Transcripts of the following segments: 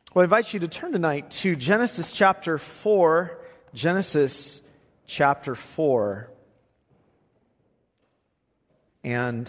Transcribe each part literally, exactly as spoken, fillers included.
Well, I invite you to turn tonight to Genesis chapter four. Genesis chapter four. And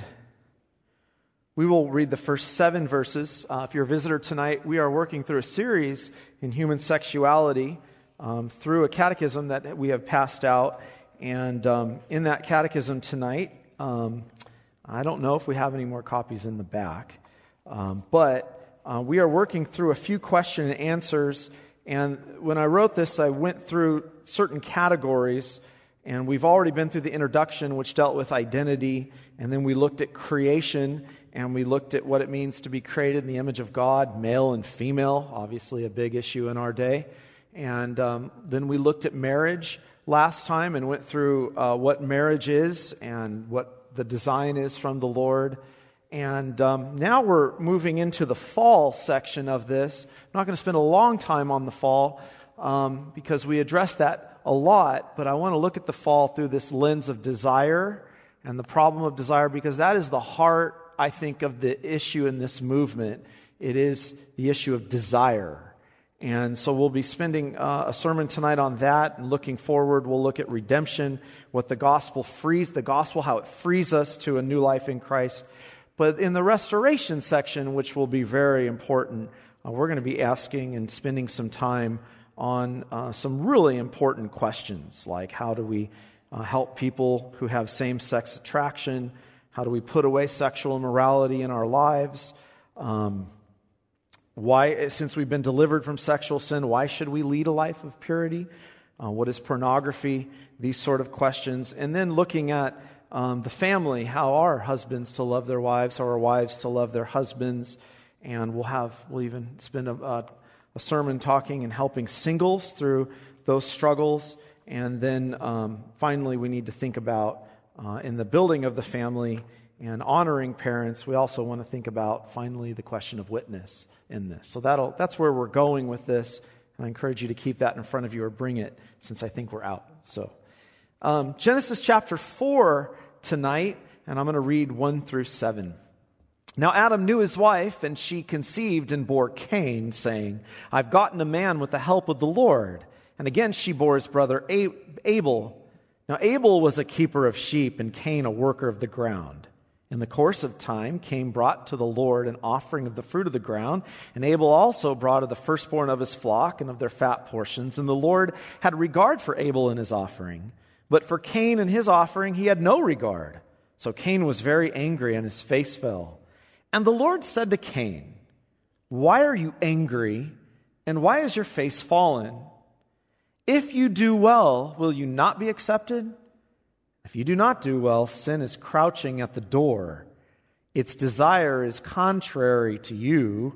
we will read the first seven verses. Uh, if you're a visitor tonight, we are working through a series in human sexuality um, through a catechism that we have passed out. And um, in that catechism tonight, um, I don't know if we have any more copies in the back, um, but Uh, we are working through a few question and answers, and when I wrote this, I went through certain categories, and we've already been through the introduction, which dealt with identity, and then we looked at creation, and we looked at what it means to be created in the image of God, male and female, obviously a big issue in our day, and um, then we looked at marriage last time and went through uh, what marriage is and what the design is from the Lord. And um, now we're moving into the fall section of this. I'm not going to spend a long time on the fall um, because we address that a lot, but I want to look at the fall through this lens of desire and the problem of desire, because that is the heart, I think, of the issue in this movement. It is the issue of desire. And so we'll be spending uh, a sermon tonight on that, and looking forward, we'll look at redemption, what the gospel frees, the gospel, how it frees us to a new life in Christ. But in the restoration section, which will be very important, uh, we're going to be asking and spending some time on uh, some really important questions, like how do we uh, help people who have same-sex attraction? How do we put away sexual immorality in our lives? Um, why, since we've been delivered from sexual sin, why should we lead a life of purity? Uh, what is pornography? These sort of questions. And then looking at Um, the family, how are husbands to love their wives, how are wives to love their husbands, and we'll have we'll even spend a, a, a sermon talking and helping singles through those struggles, and then um, finally we need to think about uh, in the building of the family and honoring parents. We also want to think about finally the question of witness in this. So that'll that's where we're going with this, and I encourage you to keep that in front of you or bring it, since I think we're out. So um, Genesis chapter four. Tonight, and I'm going to read one through seven. Now Adam knew his wife, and she conceived and bore Cain, saying, I've gotten a man with the help of the Lord. And again she bore his brother Abel. Now Abel was a keeper of sheep, and Cain a worker of the ground. In the course of time, Cain brought to the Lord an offering of the fruit of the ground, and Abel also brought of the firstborn of his flock and of their fat portions. And the Lord had regard for Abel and his offering, but for Cain and his offering he had no regard. So Cain was very angry, and his face fell. And the Lord said to Cain, Why are you angry, and why is your face fallen? If you do well, will you not be accepted? If you do not do well, sin is crouching at the door. Its desire is contrary to you,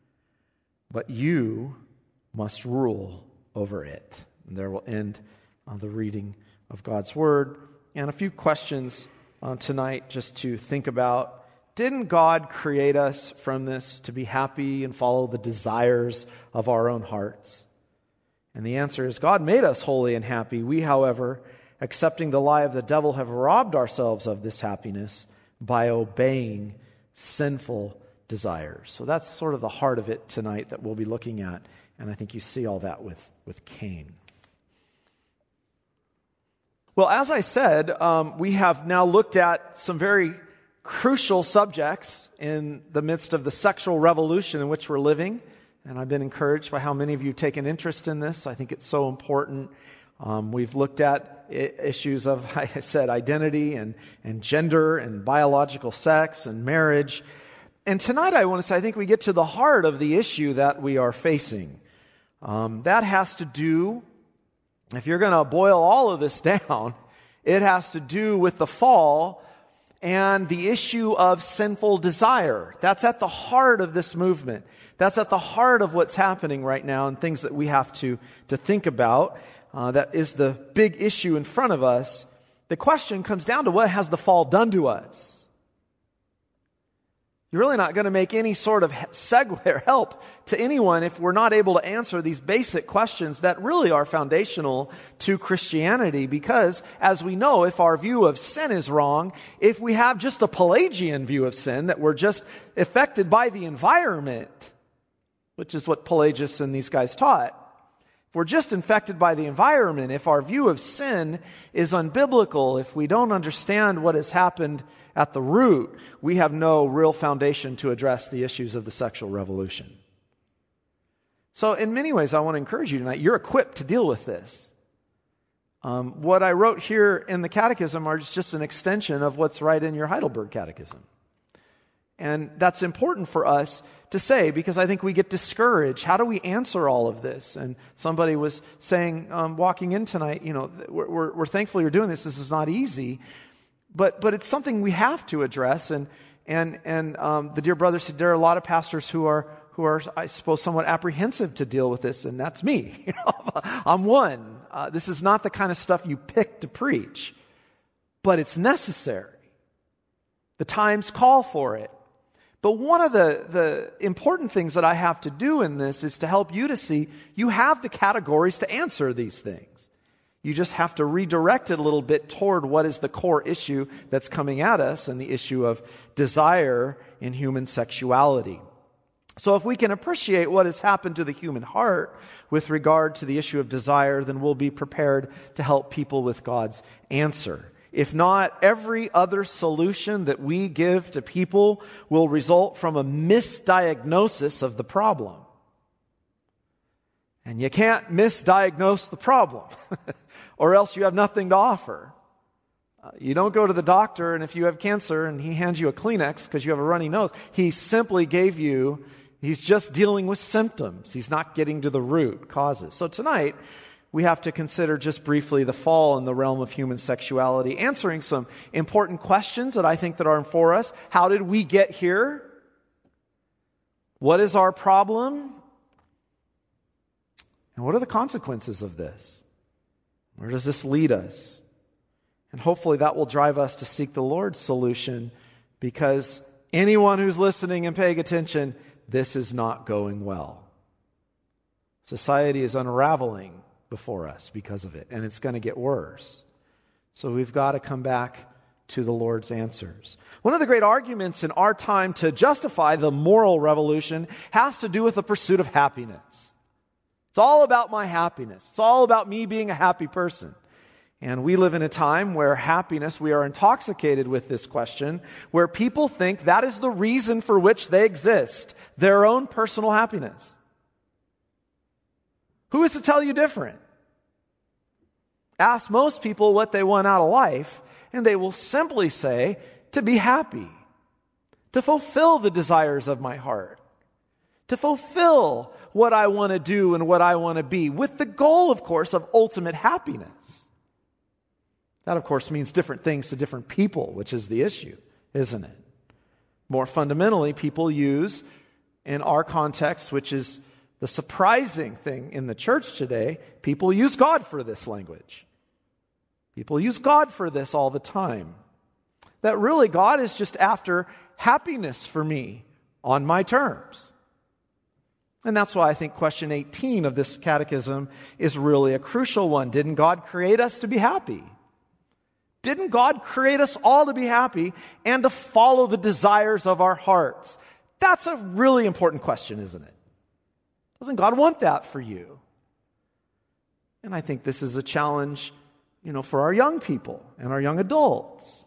but you must rule over it. And there will end uh, the reading of God's Word, and a few questions uh, tonight just to think about. Didn't God create us from this to be happy and follow the desires of our own hearts? And the answer is God made us holy and happy. We, however, accepting the lie of the devil, have robbed ourselves of this happiness by obeying sinful desires. So that's sort of the heart of it tonight that we'll be looking at, and I think you see all that with, with Cain. Well, as I said, um, we have now looked at some very crucial subjects in the midst of the sexual revolution in which we're living. And I've been encouraged by how many of you have taken interest in this. I think it's so important. Um, we've looked at I- issues of, like I said, identity and, and gender and biological sex and marriage. And tonight I want to say I think we get to the heart of the issue that we are facing. Um, that has to do, if you're going to boil all of this down, it has to do with the fall and the issue of sinful desire. That's at the heart of this movement. That's at the heart of what's happening right now, and things that we have to, to think about. Uh, that is the big issue in front of us. The question comes down to, what has the fall done to us? You're really not going to make any sort of segue or help to anyone if we're not able to answer these basic questions that really are foundational to Christianity. Because, as we know, if our view of sin is wrong, if we have just a Pelagian view of sin, that we're just affected by the environment, which is what Pelagius and these guys taught. If we're just infected by the environment, if our view of sin is unbiblical, if we don't understand what has happened at the root, we have no real foundation to address the issues of the sexual revolution. So in many ways, I want to encourage you tonight, you're equipped to deal with this. Um, what I wrote here in the Catechism are just an extension of what's right in your Heidelberg Catechism. And that's important for us to say because I think we get discouraged. How do we answer all of this? And somebody was saying, um, walking in tonight, you know, we're, we're, we're thankful you're doing this. This is not easy, but but it's something we have to address. And and and um, the dear brother said there are a lot of pastors who are who are, I suppose, somewhat apprehensive to deal with this, and that's me. You know, I'm one. Uh, this is not the kind of stuff you pick to preach, but it's necessary. The times call for it. But one of the, the important things that I have to do in this is to help you to see you have the categories to answer these things. You just have to redirect it a little bit toward what is the core issue that's coming at us and the issue of desire in human sexuality. So if we can appreciate what has happened to the human heart with regard to the issue of desire, then we'll be prepared to help people with God's answer. If not, every other solution that we give to people will result from a misdiagnosis of the problem. And you can't misdiagnose the problem, or else you have nothing to offer. Uh, you don't go to the doctor, and if you have cancer and he hands you a Kleenex because you have a runny nose, he simply gave you, he's just dealing with symptoms. He's not getting to the root causes. So tonight, we have to consider just briefly the fall in the realm of human sexuality, answering some important questions that I think that are for us. How did we get here? What is our problem? And what are the consequences of this? Where does this lead us? And hopefully that will drive us to seek the Lord's solution, because anyone who's listening and paying attention, this is not going well. Society is unraveling before us because of it, and it's going to get worse. So we've got to come back to the Lord's answers. One of the great arguments in our time to justify the moral revolution has to do with the pursuit of happiness. It's all about my happiness. It's all about me being a happy person. And we live in a time where happiness, we are intoxicated with this question, where people think that is the reason for which they exist, their own personal happiness. Who is to tell you different? Ask most people what they want out of life, and they will simply say, to be happy, to fulfill the desires of my heart, to fulfill what I want to do and what I want to be, with the goal, of course, of ultimate happiness. That, of course, means different things to different people, which is the issue, isn't it? More fundamentally, people use, in our context, which is the surprising thing in the church today, people use God for this language. People use God for this all the time. That really God is just after happiness for me on my terms. And that's why I think question eighteen of this catechism is really a crucial one. Didn't God create us to be happy? Didn't God create us all to be happy and to follow the desires of our hearts? That's a really important question, isn't it? Doesn't God want that for you? And I think this is a challenge, you know, for our young people and our young adults.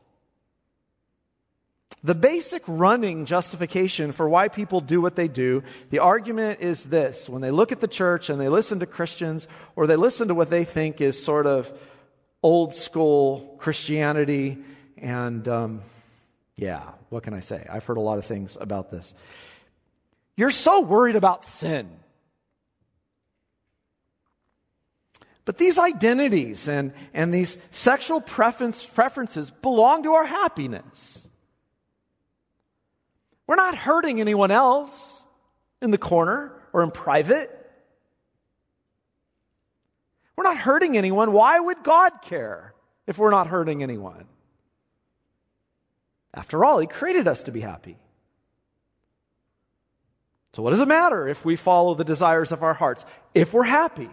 The basic running justification for why people do what they do, the argument is this: when they look at the church and they listen to Christians, or they listen to what they think is sort of old school Christianity, and um, yeah, what can I say? I've heard a lot of things about this. You're so worried about sin. But these identities and, and these sexual preference, preferences belong to our happiness. We're not hurting anyone else in the corner or in private. We're not hurting anyone. Why would God care if we're not hurting anyone? After all, He created us to be happy. So what does it matter if we follow the desires of our hearts, if we're happy?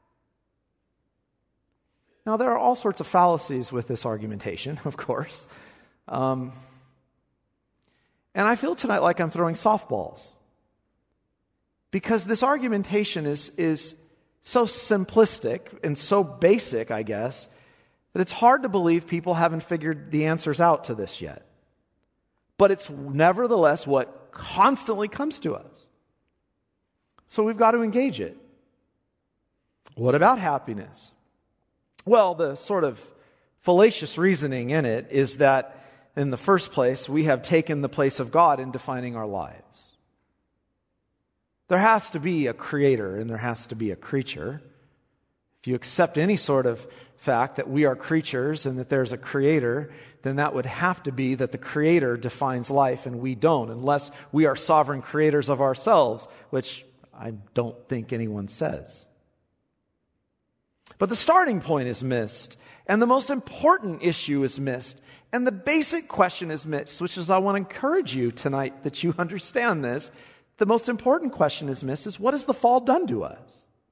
Now, there are all sorts of fallacies with this argumentation, of course. Um, and I feel tonight like I'm throwing softballs. Because this argumentation is, is so simplistic and so basic, I guess, that it's hard to believe people haven't figured the answers out to this yet. But it's nevertheless what constantly comes to us. So we've got to engage it. What about happiness? Well, the sort of fallacious reasoning in it is that, in the first place, we have taken the place of God in defining our lives. There has to be a creator and there has to be a creature. If you accept any sort of fact that we are creatures and that there's a creator, then that would have to be that the creator defines life and we don't, unless we are sovereign creators of ourselves, which I don't think anyone says. But the starting point is missed, and the most important issue is missed, and the basic question is missed, which is I want to encourage you tonight that you understand this. The most important question is missed is, what has the fall done to us?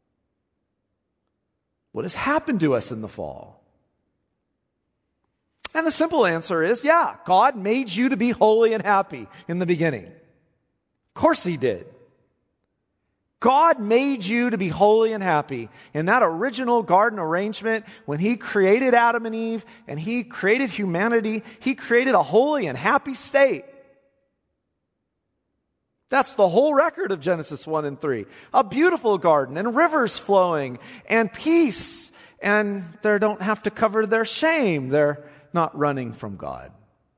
What has happened to us in the fall? And the simple answer is, yeah, God made you to be holy and happy in the beginning. Of course He did. God made you to be holy and happy. In that original garden arrangement, when He created Adam and Eve and He created humanity, He created a holy and happy state. That's the whole record of Genesis one and three. A beautiful garden and rivers flowing and peace. And they don't have to cover their shame. They're not running from God.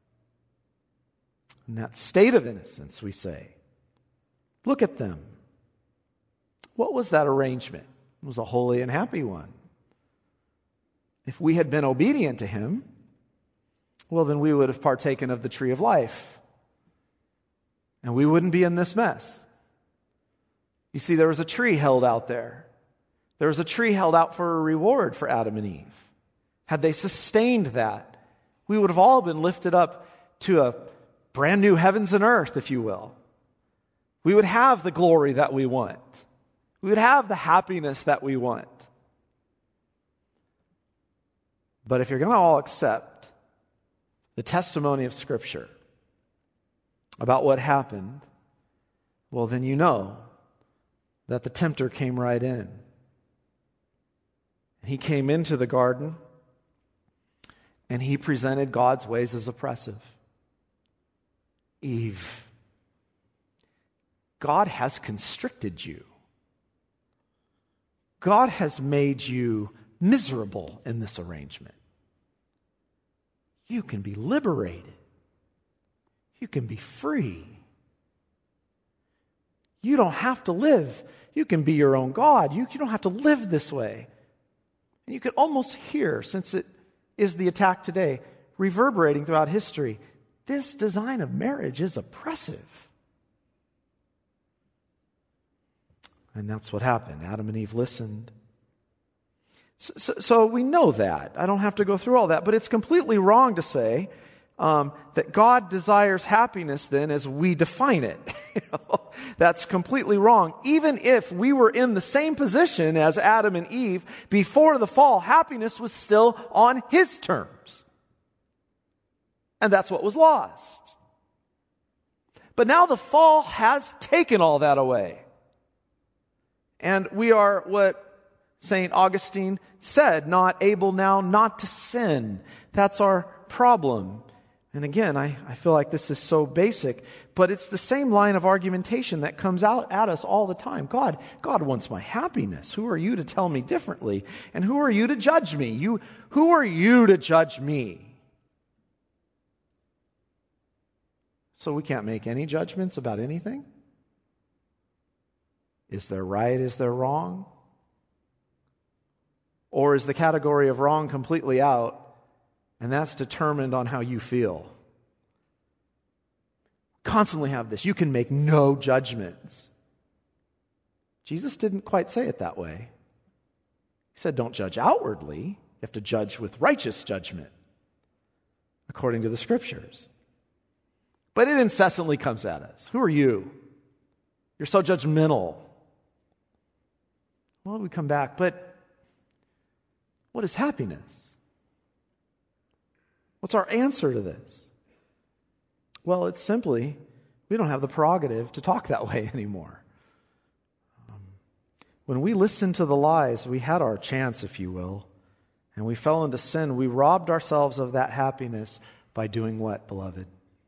In that state of innocence, we say, look at them. What was that arrangement? It was a holy and happy one. If we had been obedient to Him, well, then we would have partaken of the tree of life. And we wouldn't be in this mess. You see, there was a tree held out there. There was a tree held out for a reward for Adam and Eve. Had they sustained that, we would have all been lifted up to a brand new heavens and earth, if you will. We would have the glory that we want. We would have the happiness that we want. But if you're going to all accept the testimony of Scripture about what happened, well, then you know that the tempter came right in. He came into the garden and he presented God's ways as oppressive. Eve, God has constricted you. God has made you miserable in this arrangement. You can be liberated. You can be free. You don't have to live. You can be your own God. You, you don't have to live this way. And you can almost hear, since it is the attack today, reverberating throughout history, this design of marriage is oppressive. And that's what happened. Adam and Eve listened. So, so, so we know that. I don't have to go through all that. But it's completely wrong to say um, that God desires happiness then as we define it. You know, that's completely wrong. Even if we were in the same position as Adam and Eve before the fall, happiness was still on His terms. And that's what was lost. But now the fall has taken all that away. And we are what Saint Augustine said, not able now not to sin. That's our problem. And again, I, I feel like this is so basic, but it's the same line of argumentation that comes out at us all the time. God, God wants my happiness. Who are you to tell me differently? And who are you to judge me? You, who are you to judge me? So we can't make any judgments about anything? Is there right? Is there wrong? Or is the category of wrong completely out, and that's determined on how you feel? Constantly have this. You can make no judgments. Jesus didn't quite say it that way. He said, don't judge outwardly. You have to judge with righteous judgment, according to the Scriptures. But it incessantly comes at us. Who are you? You're so judgmental. Well, we come back, but what is happiness? What's our answer to this? Well, it's simply, we don't have the prerogative to talk that way anymore. When we listened to the lies, we had our chance, if you will, and we fell into sin. We robbed ourselves of that happiness by doing what, beloved?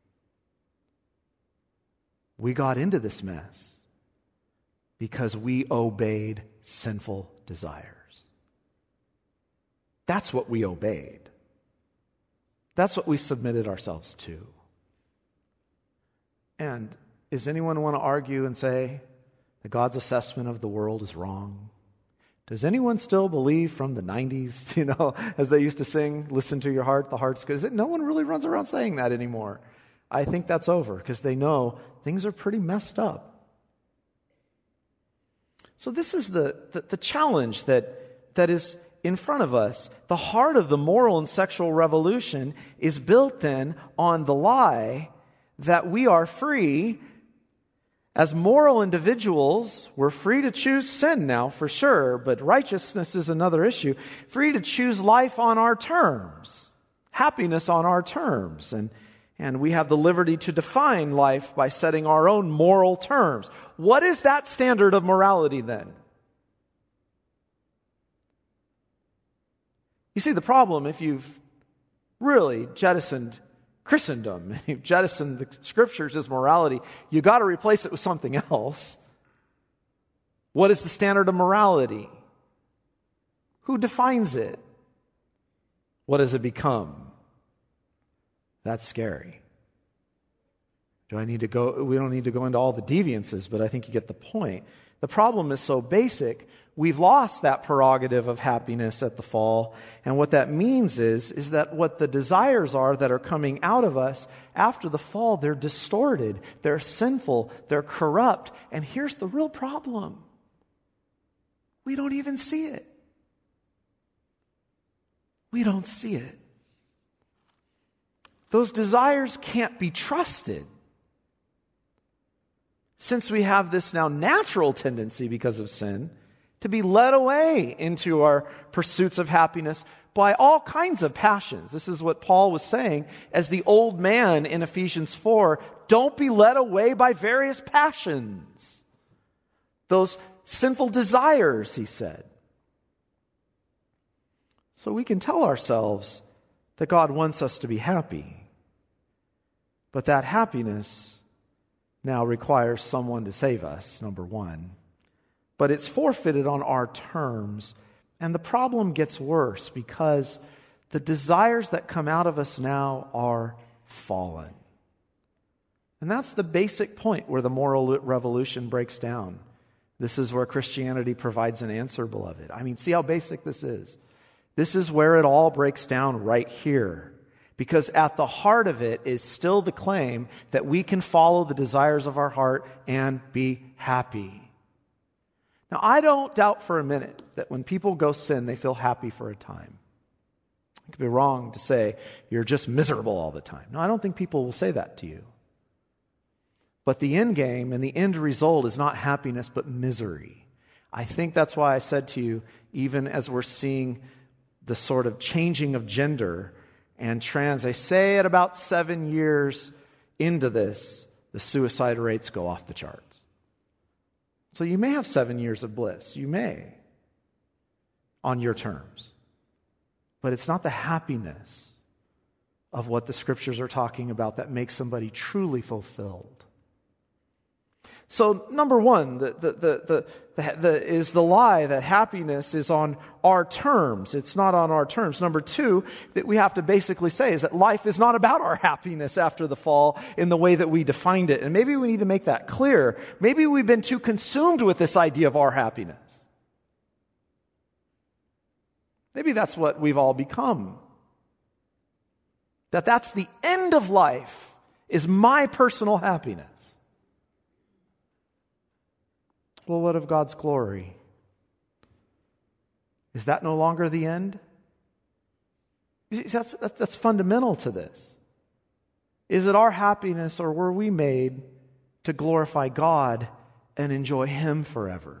We got into this mess because we obeyed sinful desires. That's what we obeyed. That's what we submitted ourselves to. And does anyone want to argue and say that God's assessment of the world is wrong? Does anyone still believe from the nineties, you know, as they used to sing, listen to your heart, the heart's good? No one really runs around saying that anymore. I think that's over because they know things are pretty messed up. So this is the, the, the challenge that, that is in front of us. The heart of the moral and sexual revolution is built then on the lie that we are free. As moral individuals, we're free to choose sin now, for sure, but righteousness is another issue. Free to choose life on our terms, happiness on our terms, and, and we have the liberty to define life by setting our own moral terms. What is that standard of morality then? You see, the problem, if you've really jettisoned Christendom, and you've jettisoned the Scriptures as morality, you got to replace it with something else. What is the standard of morality? Who defines it? What does it become? That's scary. Do I need to go? We don't need to go into all the deviances, but I think you get the point. The problem is so basic, we've lost that prerogative of happiness at the fall. And what that means is, is that what the desires are that are coming out of us after the fall, they're distorted, they're sinful, they're corrupt. And here's the real problem. We don't even see it. We don't see it. Those desires can't be trusted. Since we have this now natural tendency because of sin to be led away into our pursuits of happiness by all kinds of passions. This is what Paul was saying as the old man in Ephesians four. Don't be led away by various passions. Those sinful desires, he said. So we can tell ourselves that God wants us to be happy. But that happiness now requires someone to save us, number one. But it's forfeited on our terms. And the problem gets worse because the desires that come out of us now are fallen. And that's the basic point where the moral revolution breaks down. This is where Christianity provides an answer, beloved. I mean, see how basic this is. This is where it all breaks down right here. Because at the heart of it is still the claim that we can follow the desires of our heart and be happy. Now, I don't doubt for a minute that when people go sin, they feel happy for a time. It could be wrong to say you're just miserable all the time. No, I don't think people will say that to you. But the end game and the end result is not happiness, but misery. I think that's why I said to you, even as we're seeing the sort of changing of gender and trans, they say at about seven years into this, the suicide rates go off the charts. So you may have seven years of bliss. You may. On your terms. But it's not the happiness of what the Scriptures are talking about that makes somebody truly fulfilled. So number one, the, the, the, the, the, is the lie that happiness is on our terms. It's not on our terms. Number two, that we have to basically say is that life is not about our happiness after the fall in the way that we defined it. And maybe we need to make that clear. Maybe we've been too consumed with this idea of our happiness. Maybe that's what we've all become. That that's the end of life, is my personal happiness. Well, what of God's glory? Is that no longer the end? That's, that's, that's fundamental to this. Is it our happiness, or were we made to glorify God and enjoy Him forever?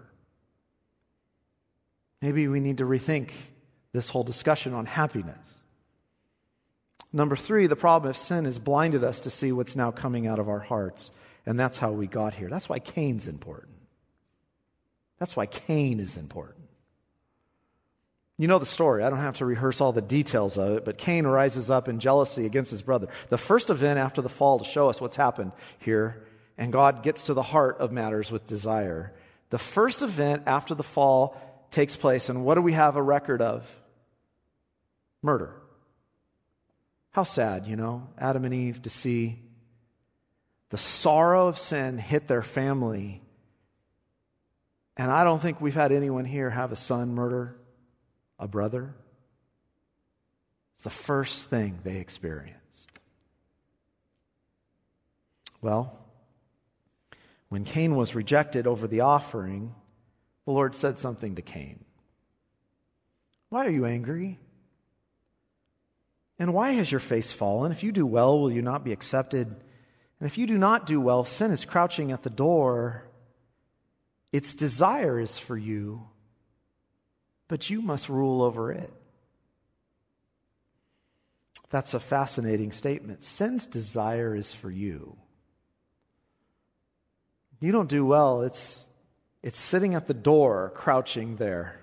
Maybe we need to rethink this whole discussion on happiness. Number three, the problem of sin has blinded us to see what's now coming out of our hearts. And that's how we got here. That's why Cain's important. That's why Cain is important. You know the story. I don't have to rehearse all the details of it, but Cain rises up in jealousy against his brother. The first event after the fall to show us what's happened here, and God gets to the heart of matters with desire. The first event after the fall takes place, and what do we have a record of? Murder. How sad, you know, Adam and Eve to see the sorrow of sin hit their family. And I don't think we've had anyone here have a son murder a brother. It's the first thing they experienced. Well, when Cain was rejected over the offering, the Lord said something to Cain. Why are you angry? And why has your face fallen? If you do well, will you not be accepted? And if you do not do well, sin is crouching at the door. Its desire is for you, but you must rule over it. That's a fascinating statement. Sin's desire is for you. You don't do well, it's it's sitting at the door, crouching there.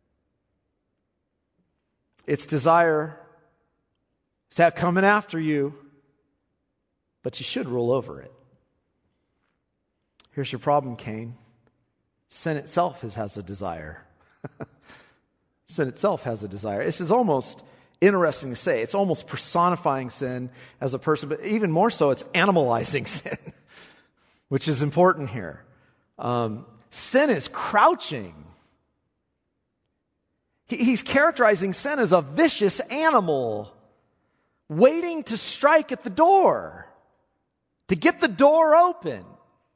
Its desire is that coming after you, but you should rule over it. Here's your problem, Cain. Sin itself has, has a desire. Sin itself has a desire. This is almost interesting to say. It's almost personifying sin as a person, but even more so, it's animalizing sin, which is important here. Um, sin is crouching. He, he's characterizing sin as a vicious animal waiting to strike at the door, to get the door open.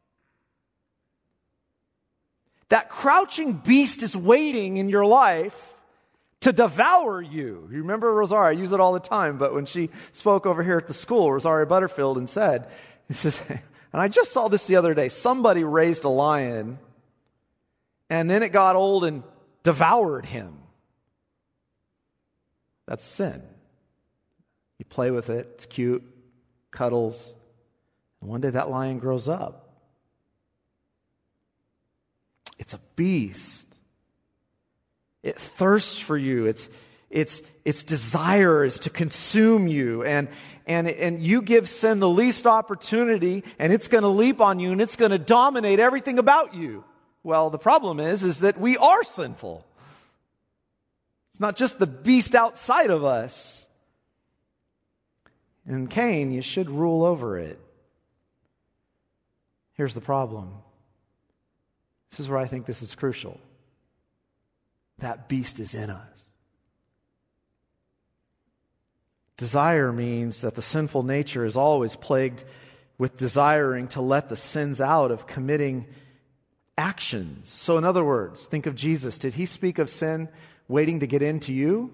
That crouching beast is waiting in your life to devour you. You remember Rosaria? I use it all the time, but when she spoke over here at the school, Rosaria Butterfield, and said, it says, and I just saw this the other day, somebody raised a lion, and then it got old and devoured him. That's sin. You play with it, it's cute, cuddles, and one day that lion grows up. It's a beast. It thirsts for you. Its its its desire is to consume you, and and and you give sin the least opportunity, and it's going to leap on you, and it's going to dominate everything about you. Well, the problem is, is that we are sinful. It's not just the beast outside of us. And Cain, you should rule over it. Here's the problem. This is where I think this is crucial. That beast is in us. Desire means that the sinful nature is always plagued with desiring to let the sins out of committing actions. So in other words, think of Jesus. Did he speak of sin waiting to get into you?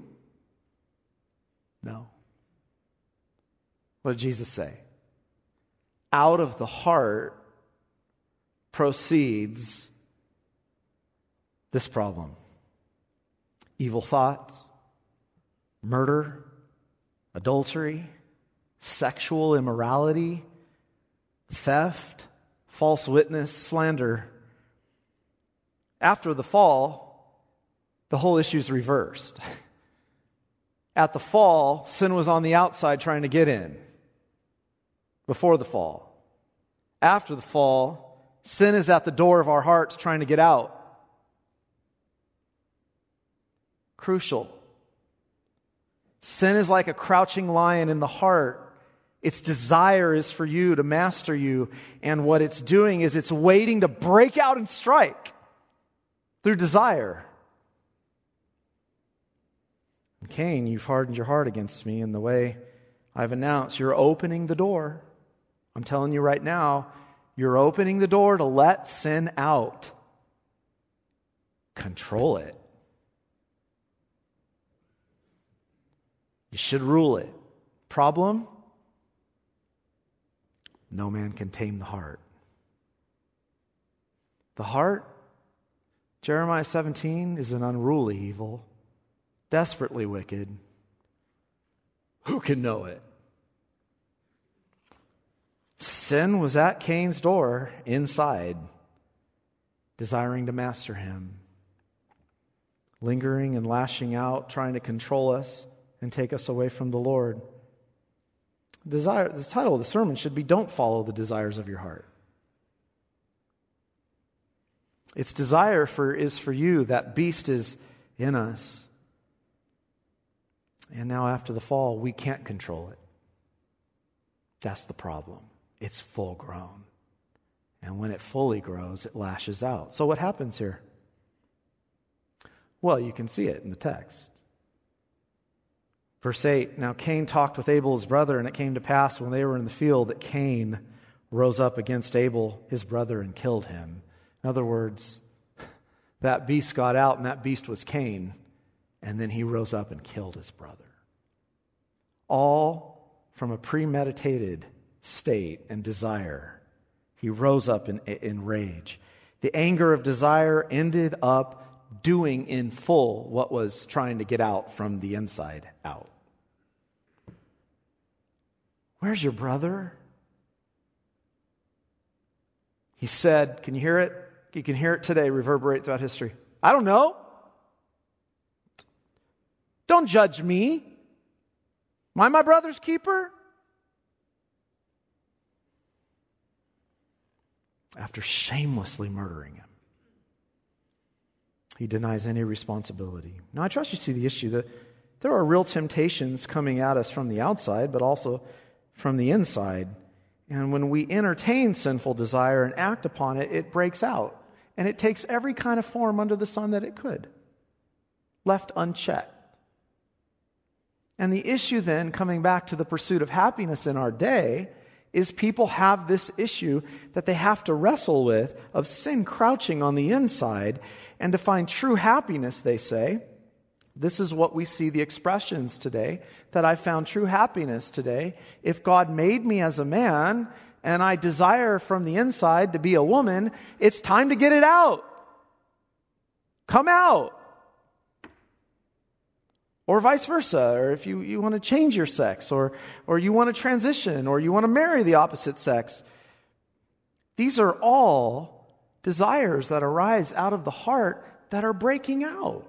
No. What did Jesus say? Out of the heart proceeds this problem. Evil thoughts, murder, adultery, sexual immorality, theft, false witness, slander. After the fall, the whole issue is reversed. At the fall, sin was on the outside trying to get in. Before the fall. After the fall, sin is at the door of our hearts trying to get out. Crucial. Sin is like a crouching lion in the heart. Its desire is for you to master you. And what it's doing is it's waiting to break out and strike through desire. Cain, you've hardened your heart against me in the way I've announced. You're opening the door. I'm telling you right now, you're opening the door to let sin out. Control it. You should rule it. Problem? No man can tame the heart. The heart, Jeremiah seventeen, is an unruly evil, desperately wicked. Who can know it? Sin was at Cain's door, inside. desiring to master him, lingering and lashing out, trying to control us and take us away from the Lord. Desire, the title of the sermon should be Don't Follow the Desires of Your Heart. Its desire for is for you. That beast is in us. And now after the fall, we can't control it. That's the problem. It's full grown. And when it fully grows, it lashes out. So what happens here? Well, you can see it in the text. Verse eight, now Cain talked with Abel his brother, and it came to pass when they were in the field that Cain rose up against Abel his brother and killed him. In other words, that beast got out, and that beast was Cain, and then he rose up and killed his brother. All from a premeditated state and desire. He rose up in, in rage. The anger of desire ended up doing in full what was trying to get out from the inside out. Where's your brother? He said, can you hear it? You can hear it today reverberate throughout history. I don't know. Don't judge me. Am I my brother's keeper? After shamelessly murdering him, he denies any responsibility. Now, I trust you see the issue that there are real temptations coming at us from the outside, but also from the inside. And when we entertain sinful desire and act upon it, it breaks out. And it takes every kind of form under the sun that it could, left unchecked. And the issue then, coming back to the pursuit of happiness in our day, is people have this issue that they have to wrestle with of sin crouching on the inside. And to find true happiness, they say, this is what we see the expressions today, that I found true happiness today. If God made me as a man and I desire from the inside to be a woman, it's time to get it out. Come out. Or vice versa, or if you, you want to change your sex, or, or you want to transition, or you want to marry the opposite sex. These are all desires that arise out of the heart that are breaking out.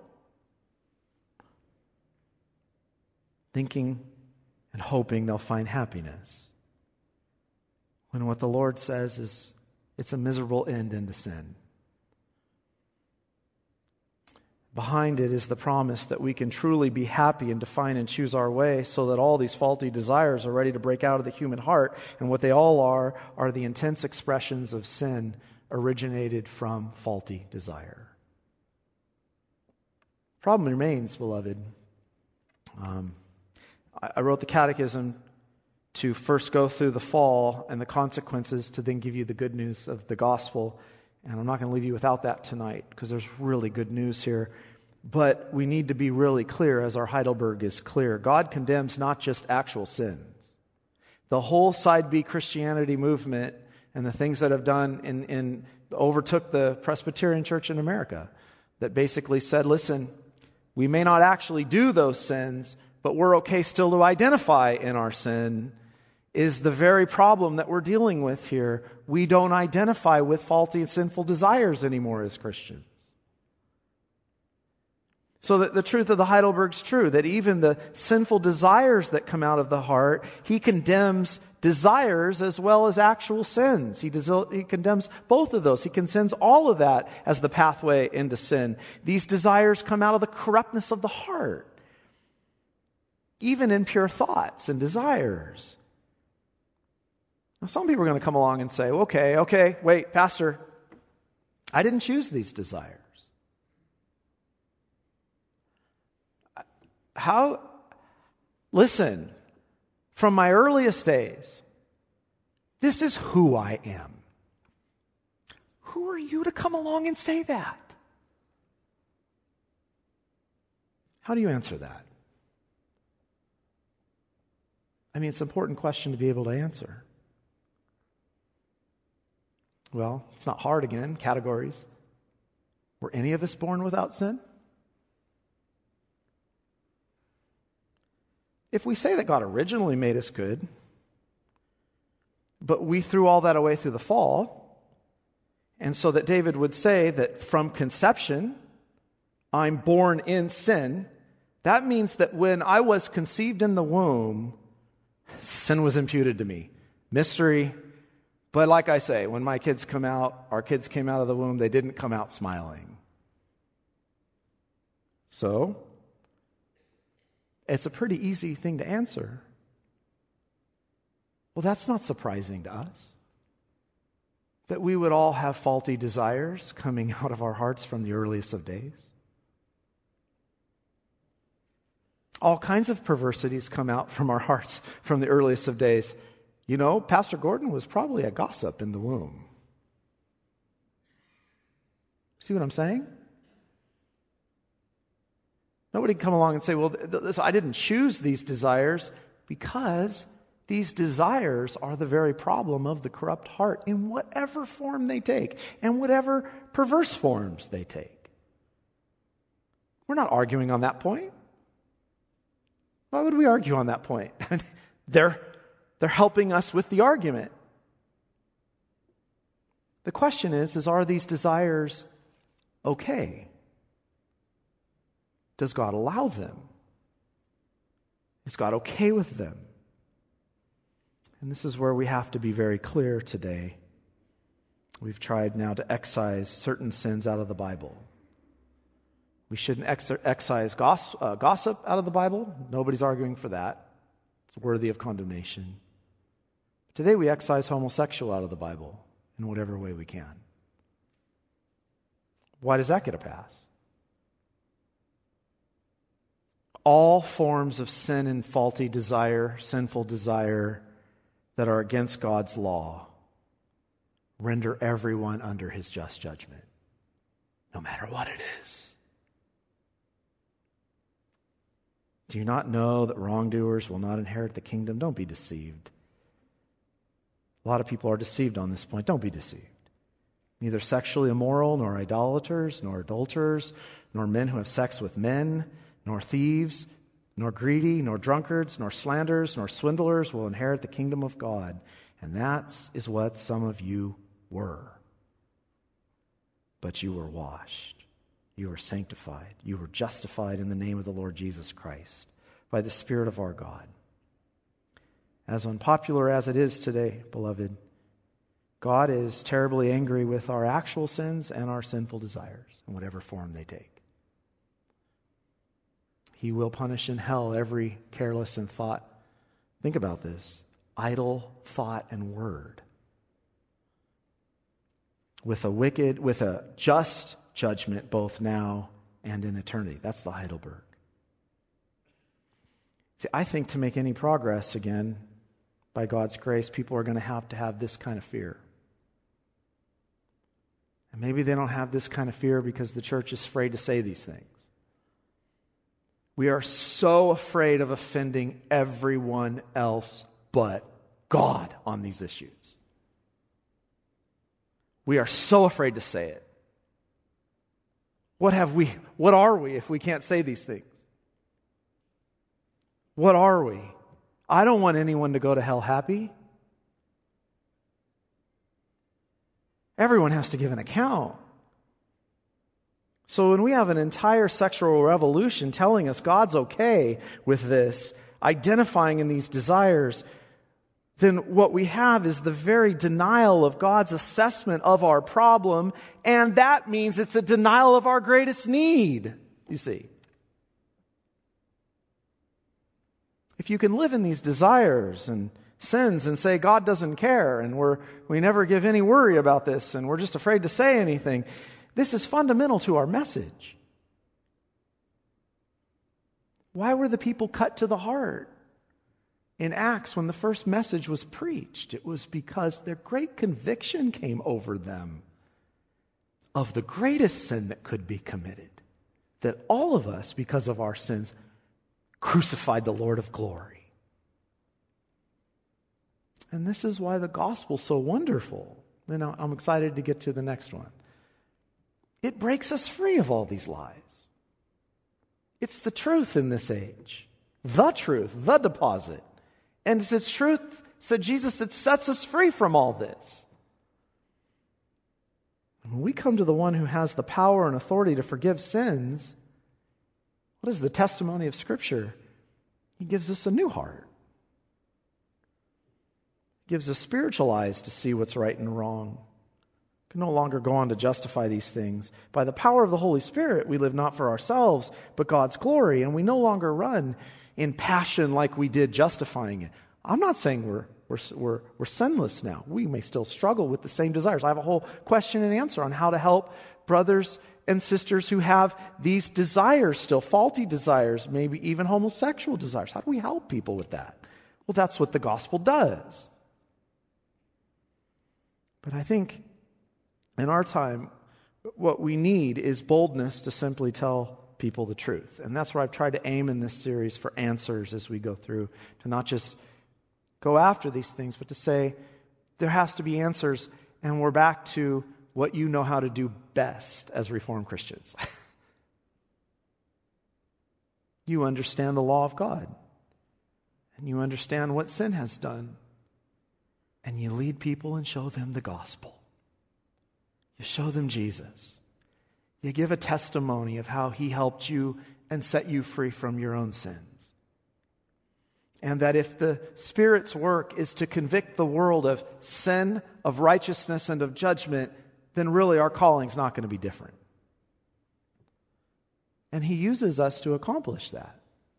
Thinking and hoping they'll find happiness. When what the Lord says is, it's a miserable end into sin. Behind it is the promise that we can truly be happy and define and choose our way, so that all these faulty desires are ready to break out of the human heart. And what they all are, are the intense expressions of sin originated from faulty desire. Problem remains, beloved. Um, I, I wrote the catechism to first go through the fall and the consequences, to then give you the good news of the gospel. And I'm not going to leave you without that tonight, because there's really good news here. But we need to be really clear, as our Heidelberg is clear. God condemns not just actual sins. The whole Side B Christianity movement and the things that have done in, in overtook the Presbyterian Church in America, that basically said, listen, we may not actually do those sins, but we're okay still to identify in our sin, is the very problem that we're dealing with here. We don't identify with faulty and sinful desires anymore as Christians. So that the truth of the Heidelberg's true, that even the sinful desires that come out of the heart, he condemns desires as well as actual sins. He, des- he condemns both of those. He condemns all of that as the pathway into sin. These desires come out of the corruptness of the heart, even in pure thoughts and desires. Now, some people are going to come along and say, okay, okay, wait, Pastor, I didn't choose these desires. How? Listen, from my earliest days, this is who I am. Who are you to come along and say that? How do you answer that? I mean, it's an important question to be able to answer. Well, it's not hard again. Categories. Were any of us born without sin? If we say that God originally made us good, but we threw all that away through the fall, And so that David would say that from conception, I'm born in sin. That means that when I was conceived in the womb, sin was imputed to me. Mystery. But like I say, when my kids come out, our kids came out of the womb, they didn't come out smiling. So, it's a pretty easy thing to answer. Well, that's not surprising to us. That we would all have faulty desires coming out of our hearts from the earliest of days. All kinds of perversities come out from our hearts from the earliest of days. You know, Pastor Gordon was probably a gossip in the womb. See what I'm saying? Nobody can come along and say, well, this, I didn't choose these desires, because these desires are the very problem of the corrupt heart in whatever form they take and whatever perverse forms they take. We're not arguing on that point. Why would we argue on that point? they're, they're helping us with the argument. The question is, is are these desires okay? Does God allow them? Is God okay with them? And this is where we have to be very clear today. We've tried now to excise certain sins out of the Bible. We shouldn't ex- excise goss- uh, gossip out of the Bible. Nobody's arguing for that. It's worthy of condemnation. Today we excise homosexual out of the Bible in whatever way we can. Why does that get a pass? All forms of sin and faulty desire, sinful desire that are against God's law render everyone under His just judgment, no matter what it is. Do you not know that wrongdoers will not inherit the kingdom? Don't be deceived. A lot of people are deceived on this point. Don't be deceived. Neither sexually immoral, nor idolaters, nor adulterers, nor men who have sex with men, nor thieves, nor greedy, nor drunkards, nor slanderers, nor swindlers will inherit the kingdom of God. And that is what some of you were. But you were washed. You were sanctified. You were justified in the name of the Lord Jesus Christ by the Spirit of our God. As unpopular as it is today, beloved, God is terribly angry with our actual sins and our sinful desires in whatever form they take. He will punish in hell every careless and thought. Think about this. Idle thought and word. With a wicked, with a just judgment both now and in eternity. That's the Heidelberg. See, I think to make any progress again, by God's grace, people are going to have to have this kind of fear. And maybe they don't have this kind of fear because the church is afraid to say these things. We are so afraid of offending everyone else but God on these issues. We are so afraid to say it. What have we, what are we if we can't say these things? What are we? I don't want anyone to go to hell happy. Everyone has to give an account. So when we have an entire sexual revolution telling us God's okay with this, identifying in these desires, then what we have is the very denial of God's assessment of our problem, and that means it's a denial of our greatest need, you see. If you can live in these desires and sins and say God doesn't care and we're, we never give any worry about this and we're just afraid to say anything, this is fundamental to our message. Why were the people cut to the heart in Acts when the first message was preached? It was because their great conviction came over them of the greatest sin that could be committed. That all of us, because of our sins, crucified the Lord of glory. And this is why the gospel's so wonderful. You know, I'm excited to get to the next one. It breaks us free of all these lies. It's the truth in this age. The truth, the deposit. And it's its truth, said Jesus, that sets us free from all this. When we come to the one who has the power and authority to forgive sins, what is the testimony of Scripture? He gives us a new heart. He gives us spiritual eyes to see what's right and wrong. We can no longer go on to justify these things. By the power of the Holy Spirit, we live not for ourselves, but God's glory, and we no longer run in passion like we did justifying it. I'm not saying we're We're, we're, we're sinless now. We may still struggle with the same desires. I have a whole question and answer on how to help brothers and sisters who have these desires still, faulty desires, maybe even homosexual desires. How do we help people with that? Well, that's what the gospel does. But I think in our time, what we need is boldness to simply tell people the truth. And that's where I've tried to aim in this series for answers as we go through, to not just go after these things, but to say there has to be answers, and we're back to what you know how to do best as Reformed Christians. You understand the law of God, and you understand what sin has done, and you lead people and show them the gospel. You show them Jesus. You give a testimony of how He helped you and set you free from your own sins. And that if the Spirit's work is to convict the world of sin, of righteousness, and of judgment, then really our calling's not going to be different. And He uses us to accomplish that.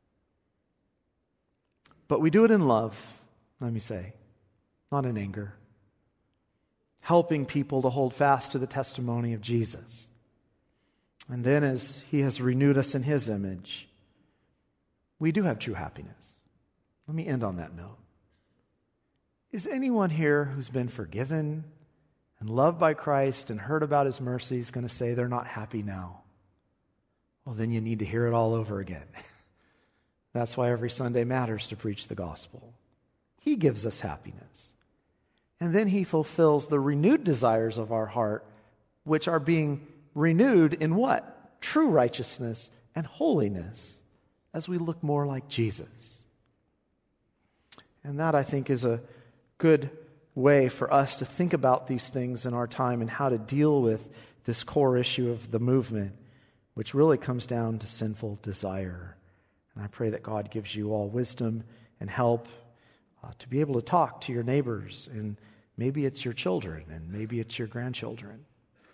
But we do it in love, let me say, not in anger. Helping people to hold fast to the testimony of Jesus. And then as He has renewed us in His image, we do have true happiness. Let me end on that note. Is anyone here who's been forgiven and loved by Christ and heard about His mercies going to say they're not happy now? Well, then you need to hear it all over again. That's why every Sunday matters, to preach the gospel. He gives us happiness. And then He fulfills the renewed desires of our heart, which are being renewed in what? True righteousness and holiness, as we look more like Jesus. And that, I think, is a good way for us to think about these things in our time and how to deal with this core issue of the movement, which really comes down to sinful desire. And I pray that God gives you all wisdom and help uh, to be able to talk to your neighbors, and maybe it's your children, and maybe it's your grandchildren.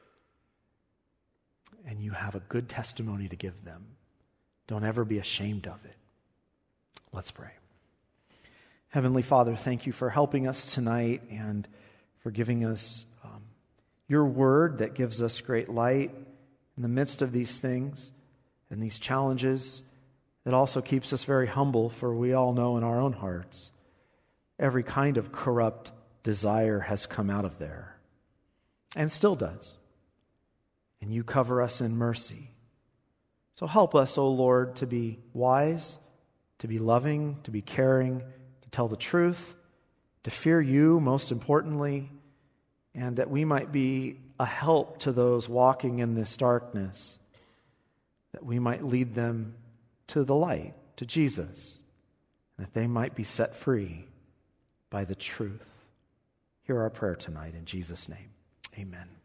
And you have a good testimony to give them. Don't ever be ashamed of it. Let's pray. Heavenly Father, thank You for helping us tonight and for giving us um, Your word that gives us great light in the midst of these things and these challenges. It also keeps us very humble, for we all know in our own hearts every kind of corrupt desire has come out of there and still does. And You cover us in mercy. So help us, O Lord, to be wise, to be loving, to be caring, tell the truth, to fear You most importantly, and that we might be a help to those walking in this darkness, that we might lead them to the light, to Jesus, that they might be set free by the truth. Hear our prayer tonight in Jesus' name. Amen.